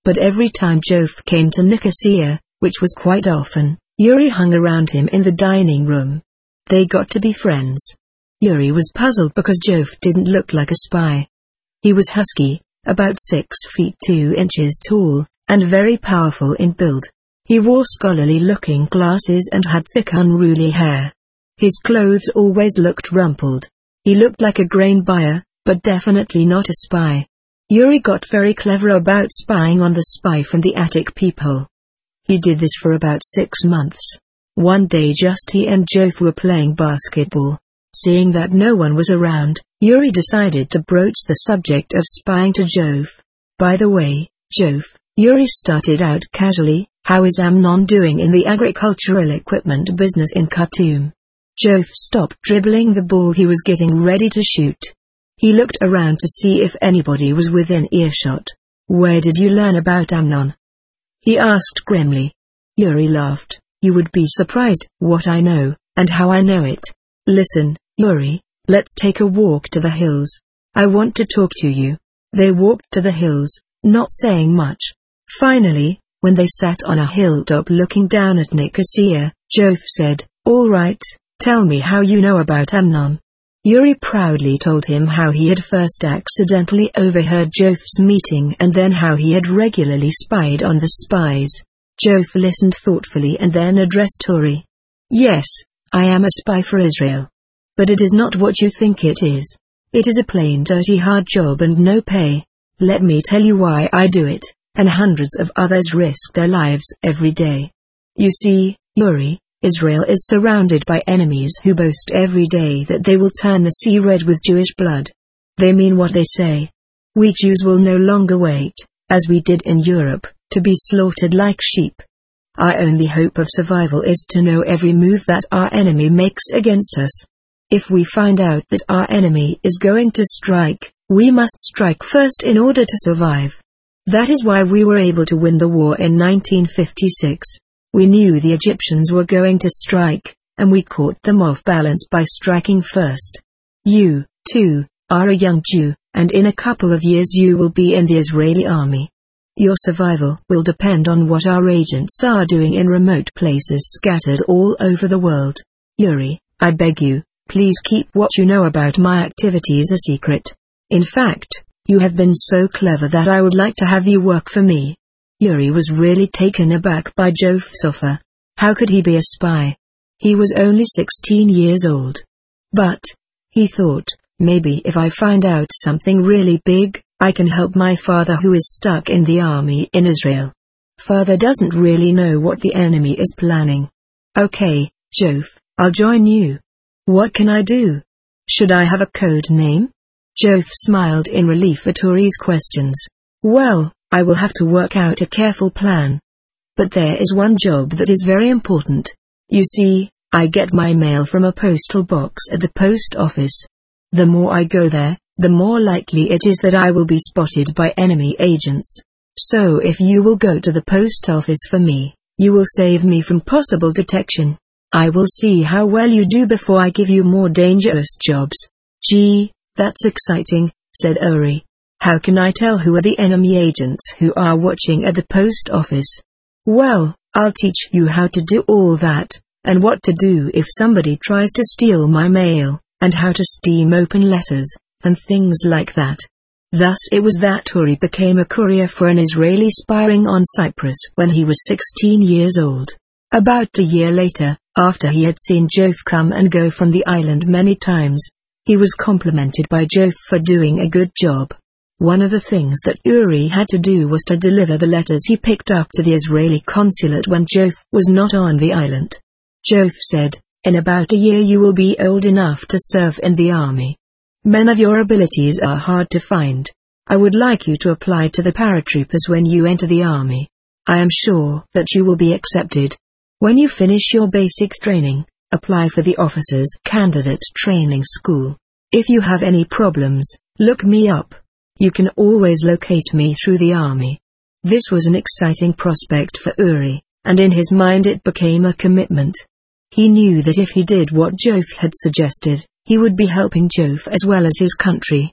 But every time Jove came to Nicosia, which was quite often, Yuri hung around him in the dining room. They got to be friends. Yuri was puzzled because Jove didn't look like a spy. He was husky, about 6 feet 2 inches tall, and very powerful in build. He wore scholarly-looking glasses and had thick unruly hair. His clothes always looked rumpled. He looked like a grain buyer, but definitely not a spy. Yuri got very clever about spying on the spy from the attic peephole. He did this for about 6 months. One day just he and Jove were playing basketball. Seeing that no one was around, Yuri decided to broach the subject of spying to Jove. By the way, Jove, Yuri started out casually, how is Amnon doing in the agricultural equipment business in Khartoum? Jove stopped dribbling the ball he was getting ready to shoot. He looked around to see if anybody was within earshot. Where did you learn about Amnon? He asked grimly. Yuri laughed. You would be surprised what I know, and how I know it. Listen, Yuri, let's take a walk to the hills. I want to talk to you. They walked to the hills, not saying much. Finally, when they sat on a hilltop looking down at Nicosia, Jove said, All right, tell me how you know about Amnon. Yuri proudly told him how he had first accidentally overheard Jove's meeting and then how he had regularly spied on the spies. Jove listened thoughtfully and then addressed Yuri. Yes, I am a spy for Israel. But it is not what you think it is. It is a plain dirty hard job and no pay. Let me tell you why I do it, and hundreds of others risk their lives every day. You see, Yuri, Israel is surrounded by enemies who boast every day that they will turn the sea red with Jewish blood. They mean what they say. We Jews will no longer wait, as we did in Europe, to be slaughtered like sheep. Our only hope of survival is to know every move that our enemy makes against us. If we find out that our enemy is going to strike, we must strike first in order to survive. That is why we were able to win the war in 1956. We knew the Egyptians were going to strike, and we caught them off balance by striking first. You, too, are a young Jew, and in a couple of years you will be in the Israeli army. Your survival will depend on what our agents are doing in remote places scattered all over the world. Yuri, I beg you, please keep what you know about my activities a secret. In fact, you have been so clever that I would like to have you work for me. Yuri was really taken aback by Jove's offer. How could he be a spy? He was only 16 years old. But, he thought, maybe if I find out something really big, I can help my father who is stuck in the army in Israel. Father doesn't really know what the enemy is planning. Okay, Jove, I'll join you. What can I do? Should I have a code name? Jove smiled in relief at Yuri's questions. Well, I will have to work out a careful plan. But there is one job that is very important. You see, I get my mail from a postal box at the post office. The more I go there, the more likely it is that I will be spotted by enemy agents. So if you will go to the post office for me, you will save me from possible detection. I will see how well you do before I give you more dangerous jobs. Gee, that's exciting, said Yuri. How can I tell who are the enemy agents who are watching at the post office? Well, I'll teach you how to do all that, and what to do if somebody tries to steal my mail, and how to steam open letters, and things like that. Thus it was that Yuri became a courier for an Israeli spying on Cyprus when he was 16 years old. About a year later, after he had seen Jove come and go from the island many times, he was complimented by Jove for doing a good job. One of the things that Yuri had to do was to deliver the letters he picked up to the Israeli consulate when Jove was not on the island. Jove said, in about a year you will be old enough to serve in the army. Men of your abilities are hard to find. I would like you to apply to the paratroopers when you enter the army. I am sure that you will be accepted. When you finish your basic training, apply for the officers' candidate training school. If you have any problems, look me up. You can always locate me through the army. This was an exciting prospect for Yuri, and in his mind it became a commitment. He knew that if he did what Jove had suggested, he would be helping Jove as well as his country.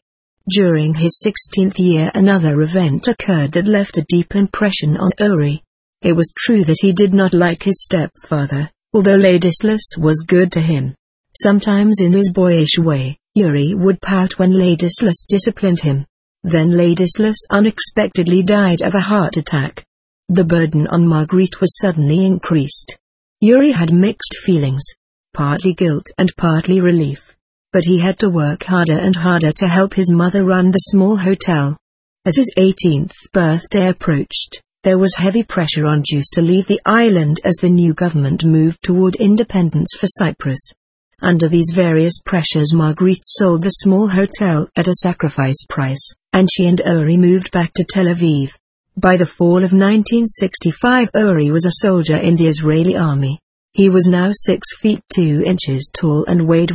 During his 16th year another event occurred that left a deep impression on Uri. It was true that he did not like his stepfather, although Ladislas was good to him. Sometimes in his boyish way, Uri would pout when Ladislas disciplined him. Then Ladislas unexpectedly died of a heart attack. The burden on Marguerite was suddenly increased. Uri had mixed feelings, partly guilt and partly relief. But he had to work harder and harder to help his mother run the small hotel. As his 18th birthday approached, there was heavy pressure on Jews to leave the island as the new government moved toward independence for Cyprus. Under these various pressures, Marguerite sold the small hotel at a sacrifice price, and she and Uri moved back to Tel Aviv. By the fall of 1965, Uri was a soldier in the Israeli army. He was now 6 feet 2 inches tall and weighed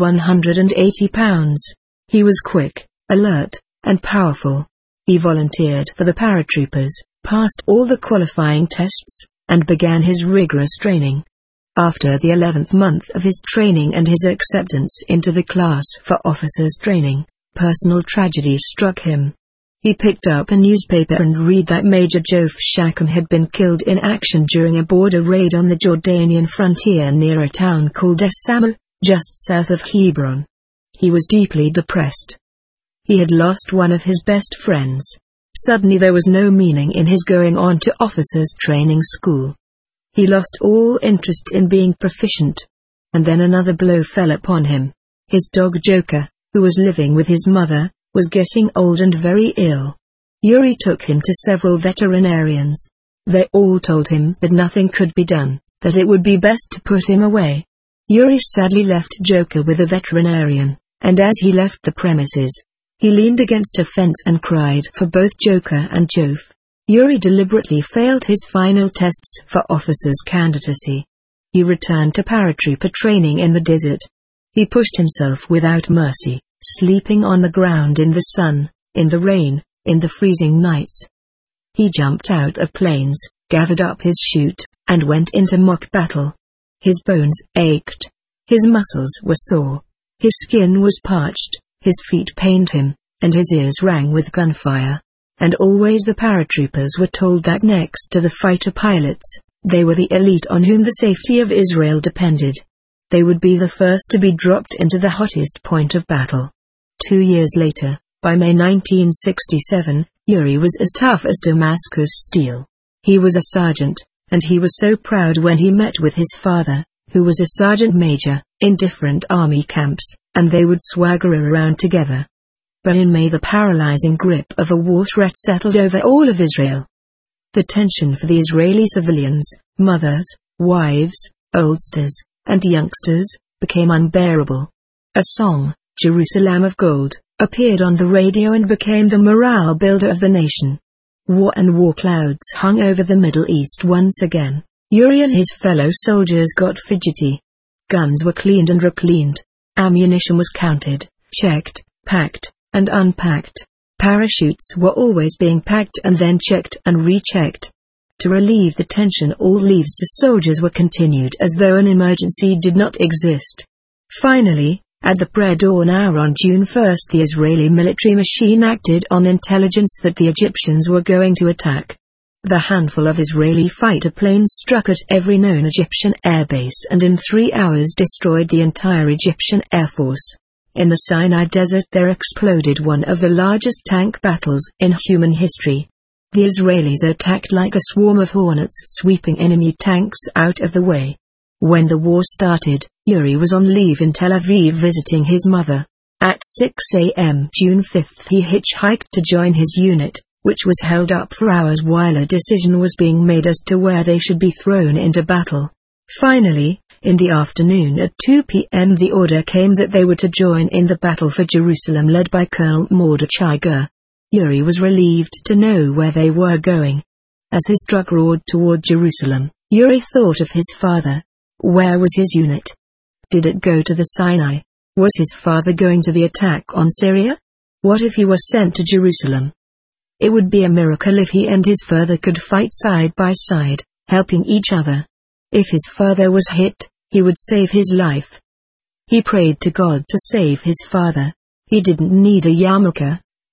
180 pounds. He was quick, alert, and powerful. He volunteered for the paratroopers, passed all the qualifying tests, and began his rigorous training. After the 11th month of his training and his acceptance into the class for officers training, personal tragedy struck him. He picked up a newspaper and read that Major Jof Shacham had been killed in action during a border raid on the Jordanian frontier near a town called Es Samo, just south of Hebron. He was deeply depressed. He had lost one of his best friends. Suddenly there was no meaning in his going on to officers' training school. He lost all interest in being proficient. And then another blow fell upon him. His dog Joker, who was living with his mother, was getting old and very ill. Uri took him to several veterinarians. They all told him that nothing could be done, that it would be best to put him away. Uri sadly left Joker with a veterinarian, and as he left the premises, he leaned against a fence and cried for both Joker and Jof. Uri deliberately failed his final tests for officer's candidacy. He returned to paratrooper training in the desert. He pushed himself without mercy, sleeping on the ground in the sun, in the rain, in the freezing nights. He jumped out of planes, gathered up his chute, and went into mock battle. His bones ached. His muscles were sore. His skin was parched, his feet pained him, and his ears rang with gunfire. And always the paratroopers were told that next to the fighter pilots, they were the elite on whom the safety of Israel depended. They would be the first to be dropped into the hottest point of battle. 2 years later, by May 1967, Uri was as tough as Damascus steel. He was a sergeant, and he was so proud when he met with his father, who was a sergeant major, in different army camps, and they would swagger around together. But in May the paralyzing grip of a war threat settled over all of Israel. The tension for the Israeli civilians, mothers, wives, oldsters, and youngsters, became unbearable. A song, Jerusalem of Gold, appeared on the radio and became the morale builder of the nation. War and war clouds hung over the Middle East once again. Uri and his fellow soldiers got fidgety. Guns were cleaned and recleaned. Ammunition was counted, checked, packed, and unpacked. Parachutes were always being packed and then checked and rechecked. To relieve the tension, all leaves to soldiers were continued as though an emergency did not exist. Finally, at the pre-dawn hour on June 1, the Israeli military machine acted on intelligence that the Egyptians were going to attack. The handful of Israeli fighter planes struck at every known Egyptian airbase and in 3 hours destroyed the entire Egyptian Air Force. In the Sinai Desert there exploded one of the largest tank battles in human history. The Israelis attacked like a swarm of hornets, sweeping enemy tanks out of the way. When the war started, Uri was on leave in Tel Aviv visiting his mother. At 6 a.m. June 5 he hitchhiked to join his unit, which was held up for hours while a decision was being made as to where they should be thrown into battle. Finally, in the afternoon at 2 p.m. the order came that they were to join in the battle for Jerusalem led by Colonel Mordechai Ger. Uri was relieved to know where they were going. As his truck roared toward Jerusalem, Uri thought of his father. Where was his unit? Did it go to the Sinai? Was his father going to the attack on Syria? What if he was sent to Jerusalem? It would be a miracle if he and his father could fight side by side, helping each other. If his father was hit, he would save his life. He prayed to God to save his father. He didn't need a yarmulke.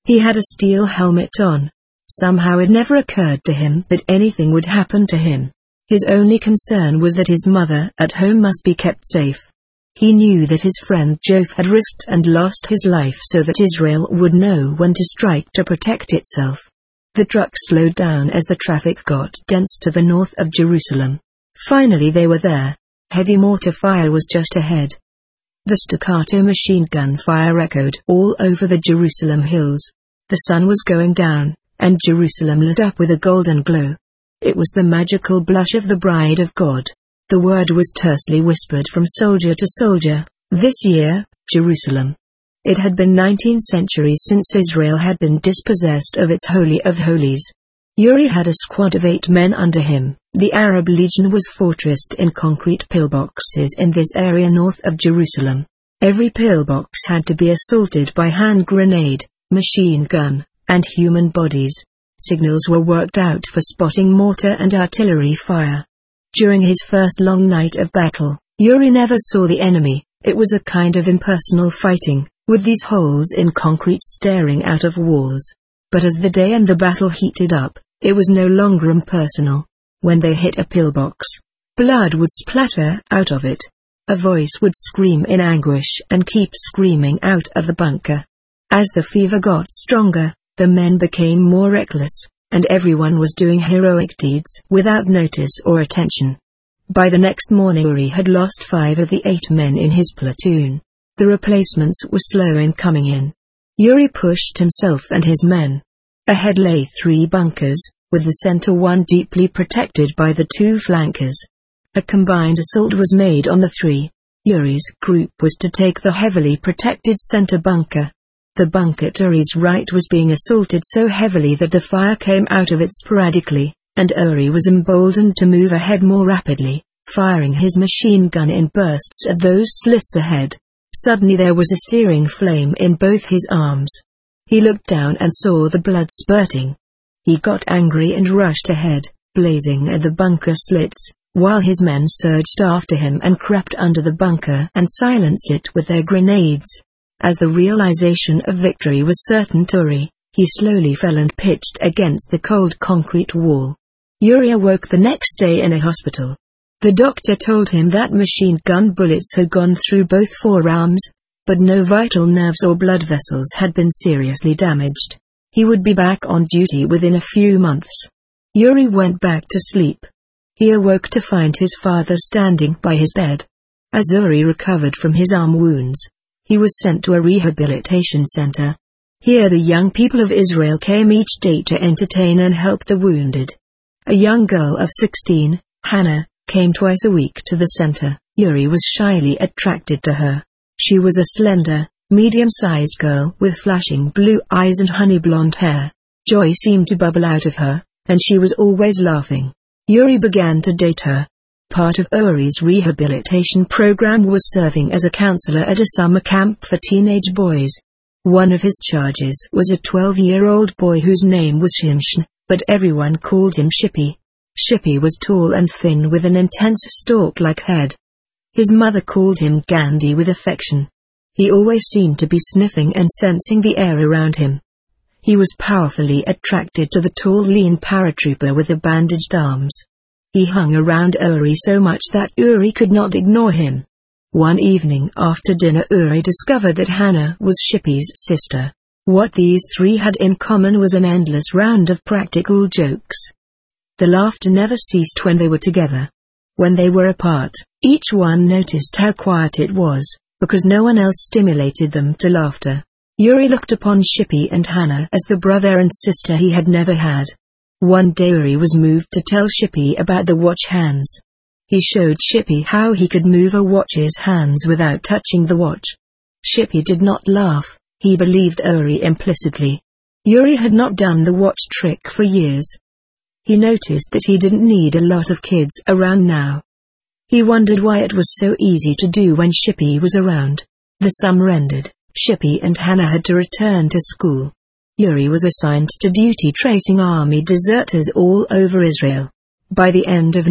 He had a steel helmet on. Somehow it never occurred to him that anything would happen to him. His only concern was that his mother at home must be kept safe. He knew that his friend Joseph had risked and lost his life so that Israel would know when to strike to protect itself. The truck slowed down as the traffic got dense to the north of Jerusalem. Finally they were there. Heavy mortar fire was just ahead. The staccato machine gun fire echoed all over the Jerusalem hills. The sun was going down, and Jerusalem lit up with a golden glow. It was the magical blush of the bride of God. The word was tersely whispered from soldier to soldier, "This year, Jerusalem." It had been 19 centuries since Israel had been dispossessed of its Holy of Holies. Uri had a squad of 8 men under him. The Arab Legion was fortressed in concrete pillboxes in this area north of Jerusalem. Every pillbox had to be assaulted by hand grenade, machine gun, and human bodies. Signals were worked out for spotting mortar and artillery fire. During his first long night of battle, Uri never saw the enemy. It was a kind of impersonal fighting, with these holes in concrete staring out of walls. But as the day and the battle heated up, it was no longer impersonal. When they hit a pillbox, blood would splatter out of it. A voice would scream in anguish and keep screaming out of the bunker. As the fever got stronger, the men became more reckless, and everyone was doing heroic deeds without notice or attention. By the next morning Uri had lost 5 of the 8 men in his platoon. The replacements were slow in coming in. Uri pushed himself and his men. Ahead lay 3 bunkers, with the center one deeply protected by the 2 flankers. A combined assault was made on the 3. Uri's group was to take the heavily protected center bunker. The bunker to Uri's right was being assaulted so heavily that the fire came out of it sporadically, and Uri was emboldened to move ahead more rapidly, firing his machine gun in bursts at those slits ahead. Suddenly there was a searing flame in both his arms. He looked down and saw the blood spurting. He got angry and rushed ahead, blazing at the bunker slits, while his men surged after him and crept under the bunker and silenced it with their grenades. As the realization of victory was certain to Uri, he slowly fell and pitched against the cold concrete wall. Uri awoke the next day in a hospital. The doctor told him that machine gun bullets had gone through both forearms, but no vital nerves or blood vessels had been seriously damaged. He would be back on duty within a few months. Uri went back to sleep. He awoke to find his father standing by his bed. As Uri recovered from his arm wounds, he was sent to a rehabilitation center. Here the young people of Israel came each day to entertain and help the wounded. A young girl of 16, Hannah, came twice a week to the center. Uri was shyly attracted to her. She was a slender, medium-sized girl with flashing blue eyes and honey blonde hair. Joy seemed to bubble out of her, and she was always laughing. Uri began to date her. Part of Uri's rehabilitation program was serving as a counselor at a summer camp for teenage boys. One of his charges was a 12-year-old boy whose name was Shimshon, but everyone called him Shippy. Shippy was tall and thin with an intense stalk-like head. His mother called him Gandhi with affection. He always seemed to be sniffing and sensing the air around him. He was powerfully attracted to the tall lean paratrooper with the bandaged arms. He hung around Uri so much that Uri could not ignore him. One evening after dinner Uri discovered that Hannah was Shippy's sister. What these 3 had in common was an endless round of practical jokes. The laughter never ceased when they were together. When they were apart, each one noticed how quiet it was, because no one else stimulated them to laughter. Uri looked upon Shippy and Hannah as the brother and sister he had never had. One day Uri was moved to tell Shippy about the watch hands. He showed Shippy how he could move a watch's hands without touching the watch. Shippy did not laugh, he believed Uri implicitly. Uri had not done the watch trick for years. He noticed that he didn't need a lot of kids around now. He wondered why it was so easy to do when Shippy was around. The summer ended, Shippy and Hannah had to return to school. Uri was assigned to duty tracing army deserters all over Israel. By the end of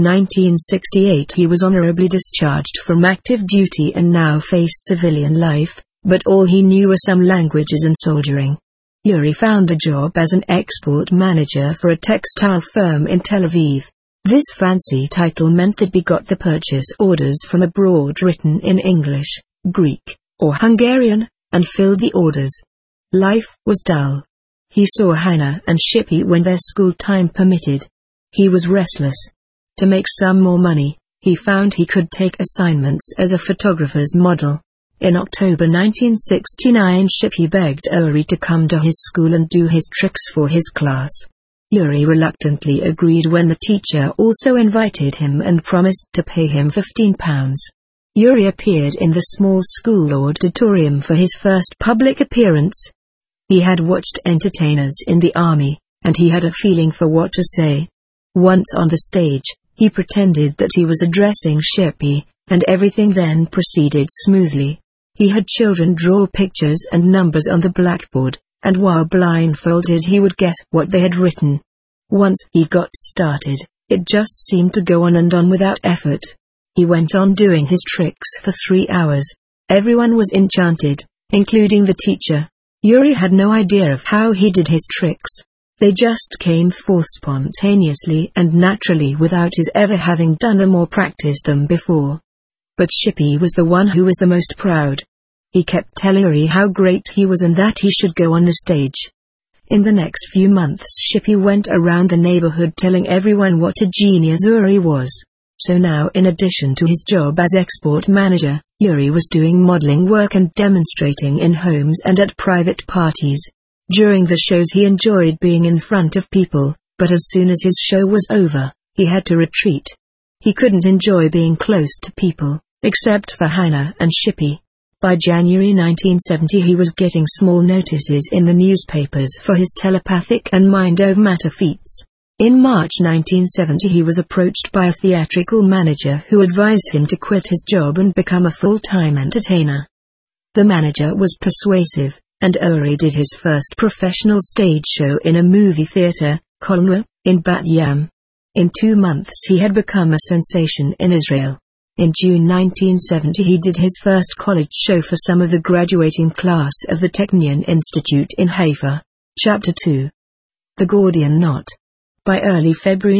1968 he was honorably discharged from active duty and now faced civilian life, but all he knew were some languages and soldiering. Yuri found a job as an export manager for a textile firm in Tel Aviv. This fancy title meant that he got the purchase orders from abroad written in English, Greek, or Hungarian, and filled the orders. Life was dull. He saw Hannah and Shippy when their school time permitted. He was restless. To make some more money, he found he could take assignments as a photographer's model. In October 1969, Shippy begged Yuri to come to his school and do his tricks for his class. Yuri reluctantly agreed when the teacher also invited him and promised to pay him £15. Yuri appeared in the small school auditorium for his first public appearance. He had watched entertainers in the army, and he had a feeling for what to say. Once on the stage, he pretended that he was addressing Shippy, and everything then proceeded smoothly. He had children draw pictures and numbers on the blackboard, and while blindfolded he would guess what they had written. Once he got started, it just seemed to go on and on without effort. He went on doing his tricks for 3 hours. Everyone was enchanted, including the teacher. Yuri had no idea of how he did his tricks. They just came forth spontaneously and naturally without his ever having done them or practiced them before. But Shippy was the one who was the most proud. He kept telling Yuri how great he was and that he should go on the stage. In the next few months, Shippy went around the neighborhood telling everyone what a genius Yuri was. So now, in addition to his job as export manager, Yuri was doing modeling work and demonstrating in homes and at private parties. During the shows he enjoyed being in front of people, but as soon as his show was over, he had to retreat. He couldn't enjoy being close to people, except for Hannah and Shippy. By January 1970 he was getting small notices in the newspapers for his telepathic and mind-over-matter feats. In March 1970 he was approached by a theatrical manager who advised him to quit his job and become a full-time entertainer. The manager was persuasive, and Yuri did his first professional stage show in a movie theater, Kolna, in Bat Yam. In 2 months he had become a sensation in Israel. In June 1970 he did his first college show for some of the graduating class of the Technion Institute in Haifa. Chapter 2. The Gordian Knot. By early February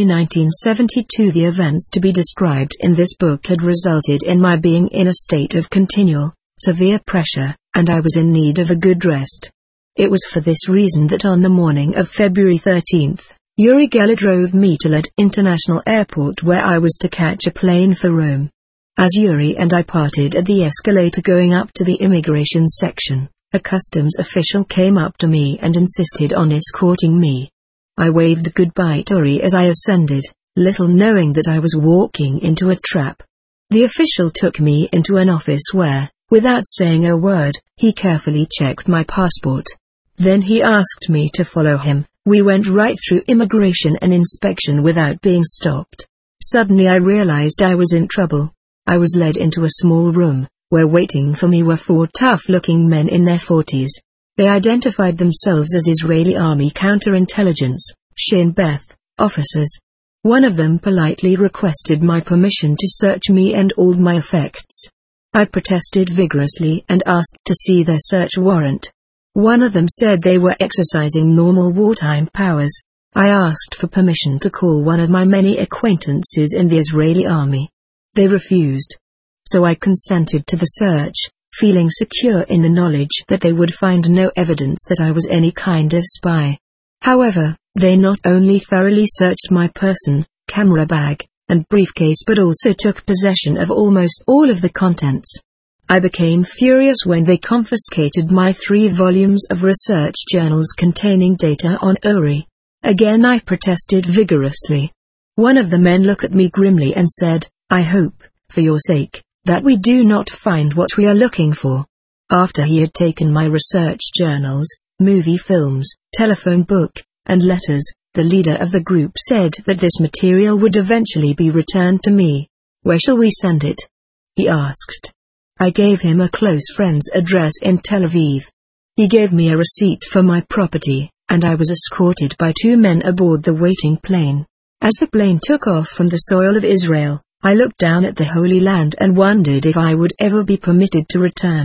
1972 the events to be described in this book had resulted in my being in a state of continual, severe pressure, and I was in need of a good rest. It was for this reason that on the morning of February 13th, Uri Geller drove me to Lod International Airport where I was to catch a plane for Rome. As Uri and I parted at the escalator going up to the immigration section, a customs official came up to me and insisted on escorting me. I waved goodbye to Uri as I ascended, little knowing that I was walking into a trap. The official took me into an office where, without saying a word, he carefully checked my passport. Then he asked me to follow him. We went right through immigration and inspection without being stopped. Suddenly I realized I was in trouble. I was led into a small room, where waiting for me were 4 tough-looking men in their 40s. They identified themselves as Israeli Army counterintelligence, Shin Bet, officers. One of them politely requested my permission to search me and all my effects. I protested vigorously and asked to see their search warrant. One of them said they were exercising normal wartime powers. I asked for permission to call one of my many acquaintances in the Israeli Army. They refused. So I consented to the search, feeling secure in the knowledge that they would find no evidence that I was any kind of spy. However, they not only thoroughly searched my person, camera bag, and briefcase but also took possession of almost all of the contents. I became furious when they confiscated my 3 volumes of research journals containing data on Uri. Again I protested vigorously. One of the men looked at me grimly and said, "I hope, for your sake, that we do not find what we are looking for." After he had taken my research journals, movie films, telephone book, and letters, the leader of the group said that this material would eventually be returned to me. "Where shall we send it?" he asked. I gave him a close friend's address in Tel Aviv. He gave me a receipt for my property, and I was escorted by 2 men aboard the waiting plane. As the plane took off from the soil of Israel, I looked down at the Holy Land and wondered if I would ever be permitted to return.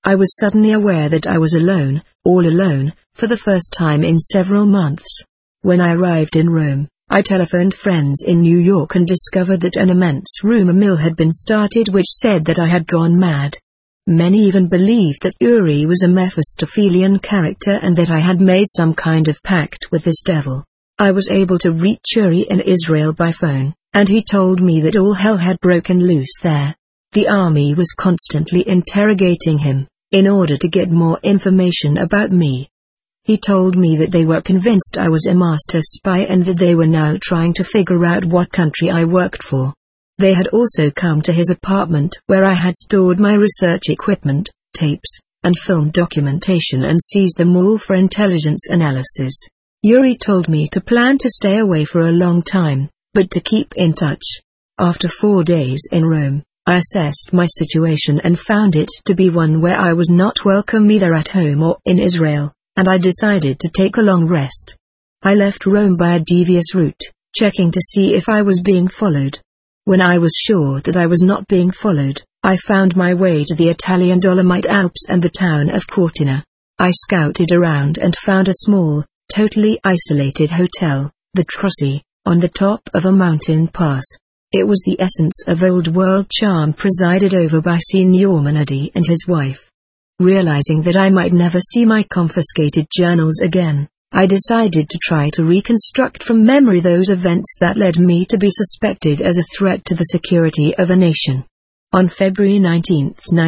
I was suddenly aware that I was alone, all alone, for the first time in several months. When I arrived in Rome, I telephoned friends in New York and discovered that an immense rumor mill had been started which said that I had gone mad. Many even believed that Uri was a Mephistophelian character and that I had made some kind of pact with this devil. I was able to reach Uri in Israel by phone, and he told me that all hell had broken loose there. The army was constantly interrogating him, in order to get more information about me. He told me that they were convinced I was a master spy and that they were now trying to figure out what country I worked for. They had also come to his apartment where I had stored my research equipment, tapes, and film documentation and seized them all for intelligence analysis. Uri told me to plan to stay away for a long time, but to keep in touch. After 4 days in Rome, I assessed my situation and found it to be one where I was not welcome either at home or in Israel, and I decided to take a long rest. I left Rome by a devious route, checking to see if I was being followed. When I was sure that I was not being followed, I found my way to the Italian Dolomite Alps and the town of Cortina. I scouted around and found a small, totally isolated hotel, the Trossi, on the top of a mountain pass. It was the essence of old-world charm presided over by Signor Manardi and his wife. Realizing that I might never see my confiscated journals again, I decided to try to reconstruct from memory those events that led me to be suspected as a threat to the security of a nation. On February 19,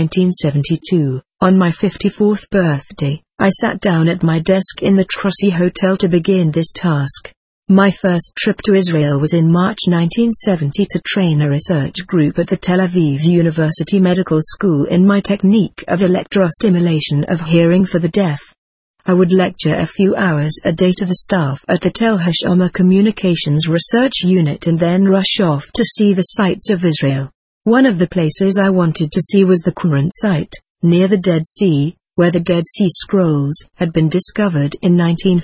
1972, on my 54th birthday, I sat down at my desk in the Trossi Hotel to begin this task. My first trip to Israel was in March 1970 to train a research group at the Tel Aviv University Medical School in my technique of electrostimulation of hearing for the deaf. I would lecture a few hours a day to the staff at the Tel Hashomer Communications Research Unit and then rush off to see the sights of Israel. One of the places I wanted to see was the Qumran site, near the Dead Sea, where the Dead Sea Scrolls had been discovered in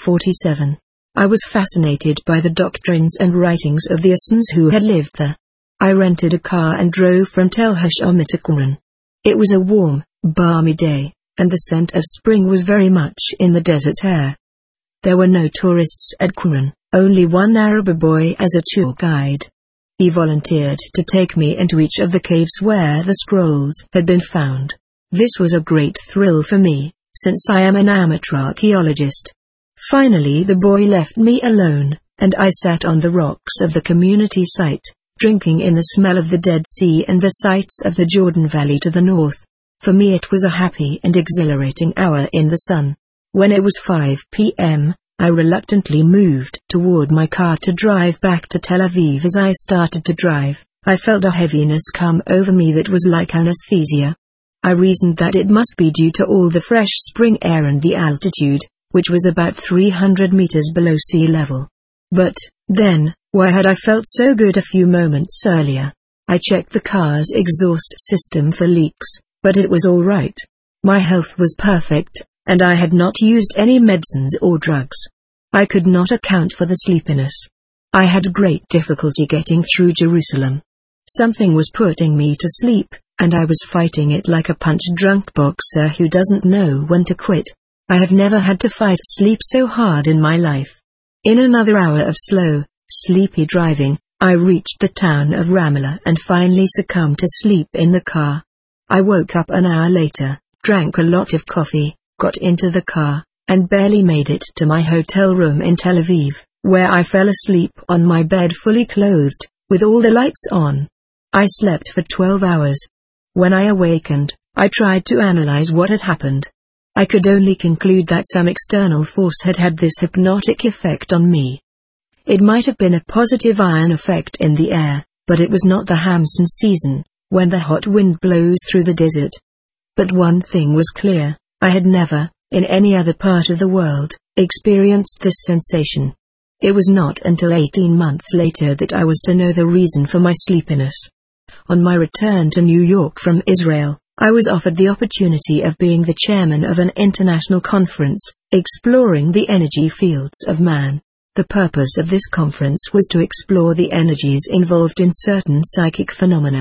1947. I was fascinated by the doctrines and writings of the Essenes who had lived there. I rented a car and drove from Tel Hashomer to Qumran. It was a warm, balmy day, and the scent of spring was very much in the desert air. There were no tourists at Qumran, only one Arab boy as a tour guide. He volunteered to take me into each of the caves where the scrolls had been found. This was a great thrill for me, since I am an amateur archaeologist. Finally the boy left me alone, and I sat on the rocks of the community site, drinking in the smell of the Dead Sea and the sights of the Jordan Valley to the north. For me it was a happy and exhilarating hour in the sun. When it was 5 p.m., I reluctantly moved toward my car to drive back to Tel Aviv. As I started to drive, I felt a heaviness come over me that was like anesthesia. I reasoned that it must be due to all the fresh spring air and the altitude, which was about 300 meters below sea level. But, then, why had I felt so good a few moments earlier? I checked the car's exhaust system for leaks, but it was all right. My health was perfect, and I had not used any medicines or drugs. I could not account for the sleepiness. I had great difficulty getting through Jerusalem. Something was putting me to sleep, and I was fighting it like a punch-drunk boxer who doesn't know when to quit. I have never had to fight sleep so hard in my life. In another hour of slow, sleepy driving, I reached the town of Ramallah and finally succumbed to sleep in the car. I woke up an hour later, drank a lot of coffee, got into the car, and barely made it to my hotel room in Tel Aviv, where I fell asleep on my bed fully clothed, with all the lights on. I slept for 12 hours. When I awakened, I tried to analyze what had happened. I could only conclude that some external force had had this hypnotic effect on me. It might have been a positive ion effect in the air, but it was not the Hamsun season, when the hot wind blows through the desert. But one thing was clear, I had never, in any other part of the world, experienced this sensation. It was not until 18 months later that I was to know the reason for my sleepiness. On my return to New York from Israel, I was offered the opportunity of being the chairman of an international conference, exploring the energy fields of man. The purpose of this conference was to explore the energies involved in certain psychic phenomena.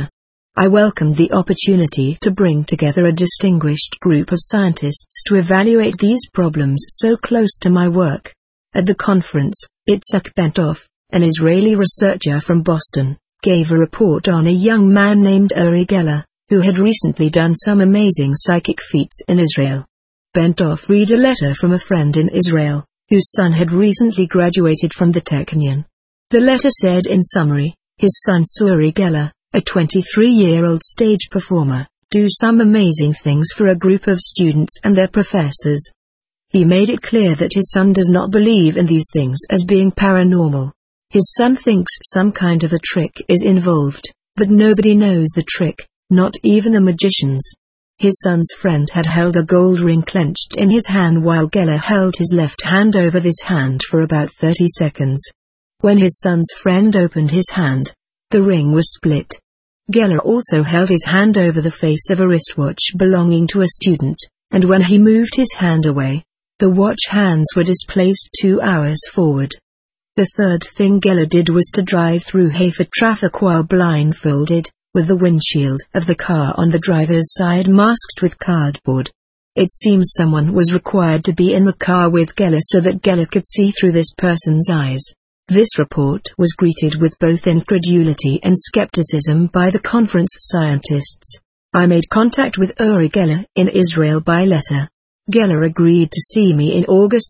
I welcomed the opportunity to bring together a distinguished group of scientists to evaluate these problems so close to my work. At the conference, Itzhak Bentov, an Israeli researcher from Boston, gave a report on a young man named Uri Geller, who had recently done some amazing psychic feats in Israel. Bentov read a letter from a friend in Israel, whose son had recently graduated from the Technion. The letter said in summary, his son saw Uri Geller, a 23-year-old stage performer, do some amazing things for a group of students and their professors. He made it clear that his son does not believe in these things as being paranormal. His son thinks some kind of a trick is involved, but nobody knows the trick, not even the magicians. His son's friend had held a gold ring clenched in his hand while Geller held his left hand over this hand for about 30 seconds. When his son's friend opened his hand, the ring was split. Geller also held his hand over the face of a wristwatch belonging to a student, and when he moved his hand away, the watch hands were displaced 2 hours forward. The third thing Geller did was to drive through Haifa traffic while blindfolded, with the windshield of the car on the driver's side masked with cardboard. It seems someone was required to be in the car with Geller so that Geller could see through this person's eyes. This report was greeted with both incredulity and skepticism by the conference scientists. I made contact with Uri Geller in Israel by letter. Geller agreed to see me in August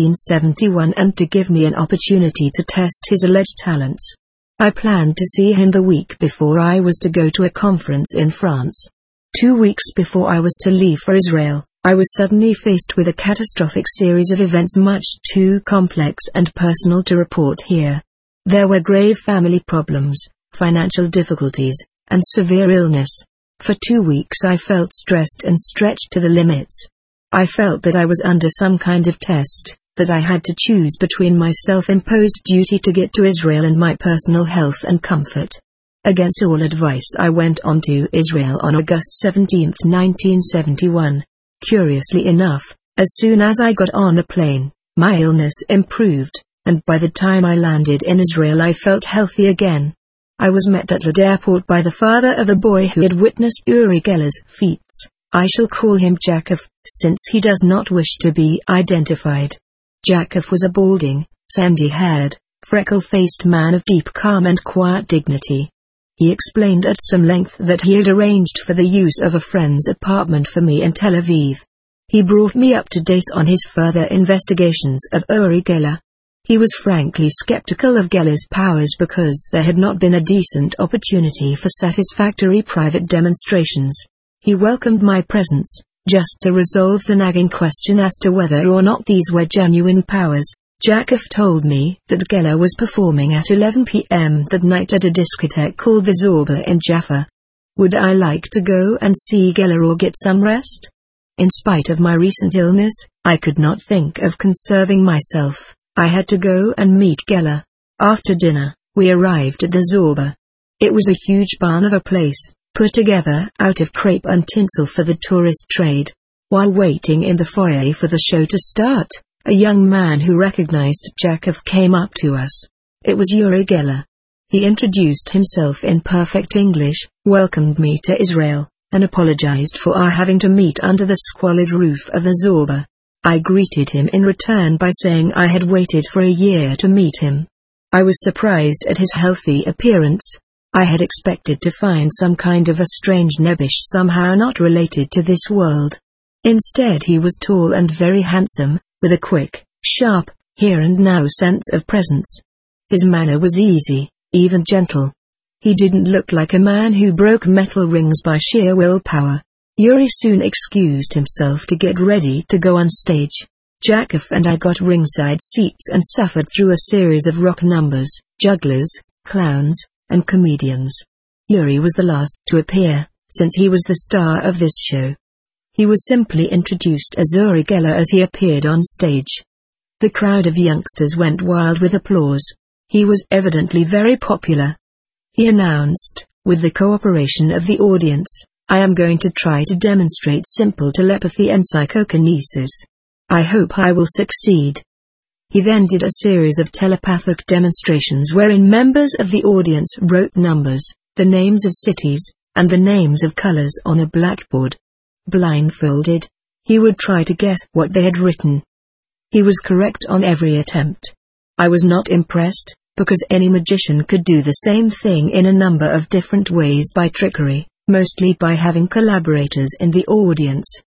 1971 and to give me an opportunity to test his alleged talents. I planned to see him the week before I was to go to a conference in France. 2 weeks before I was to leave for Israel, I was suddenly faced with a catastrophic series of events much too complex and personal to report here. There were grave family problems, financial difficulties, and severe illness. For 2 weeks I felt stressed and stretched to the limits. I felt that I was under some kind of test, that I had to choose between my self-imposed duty to get to Israel and my personal health and comfort. Against all advice I went on to Israel on August 17, 1971. Curiously enough, as soon as I got on the plane, my illness improved, and by the time I landed in Israel I felt healthy again. I was met at the airport by the father of the boy who had witnessed Uri Geller's feats. I shall call him Jacob, since he does not wish to be identified. Jacob was a balding, sandy-haired, freckle-faced man of deep calm and quiet dignity. He explained at some length that he had arranged for the use of a friend's apartment for me in Tel Aviv. He brought me up to date on his further investigations of Uri Geller. He was frankly skeptical of Geller's powers because there had not been a decent opportunity for satisfactory private demonstrations. He welcomed my presence, just to resolve the nagging question as to whether or not these were genuine powers. Jacob told me that Geller was performing at 11 p.m. that night at a discotheque called the Zorba in Jaffa. Would I like to go and see Geller or get some rest? In spite of my recent illness, I could not think of conserving myself. I had to go and meet Geller. After dinner, we arrived at the Zorba. It was a huge barn of a place, put together out of crepe and tinsel for the tourist trade. While waiting in the foyer for the show to start, a young man who recognized Jacob came up to us. It was Uri Geller. He introduced himself in perfect English, welcomed me to Israel, and apologized for our having to meet under the squalid roof of the Zorba. I greeted him in return by saying I had waited for a year to meet him. I was surprised at his healthy appearance. I had expected to find some kind of a strange nebbish somehow not related to this world. Instead he was tall and very handsome, with a quick, sharp, here-and-now sense of presence. His manner was easy, even gentle. He didn't look like a man who broke metal rings by sheer willpower. Uri soon excused himself to get ready to go on stage. Jacob and I got ringside seats and suffered through a series of rock numbers, jugglers, clowns, and comedians. Uri was the last to appear, since he was the star of this show. He was simply introduced as Uri Geller as he appeared on stage. The crowd of youngsters went wild with applause. He was evidently very popular. He announced, with the cooperation of the audience, I am going to try to demonstrate simple telepathy and psychokinesis. I hope I will succeed. He then did a series of telepathic demonstrations wherein members of the audience wrote numbers, the names of cities, and the names of colors on a blackboard. Blindfolded, he would try to guess what they had written. He was correct on every attempt. I was not impressed, because any magician could do the same thing in a number of different ways by trickery, mostly by having collaborators in the audience.